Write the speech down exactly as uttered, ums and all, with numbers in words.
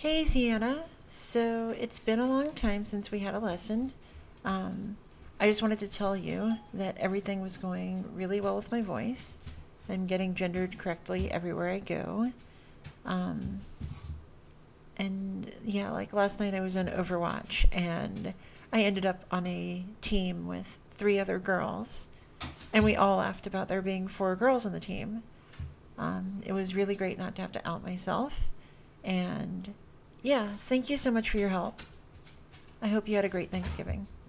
Hey, Sienna. So it's been a long time since we had a lesson. Um, I just wanted to tell you that everything was going really well with my voice. I'm getting gendered correctly everywhere I go. Um, and yeah, like last night I was on Overwatch and I ended up on a team with three other girls. And we all laughed about there being four girls on the team. Um, it was really great not to have to out myself. And yeah, thank you so much for your help. I hope you had a great Thanksgiving.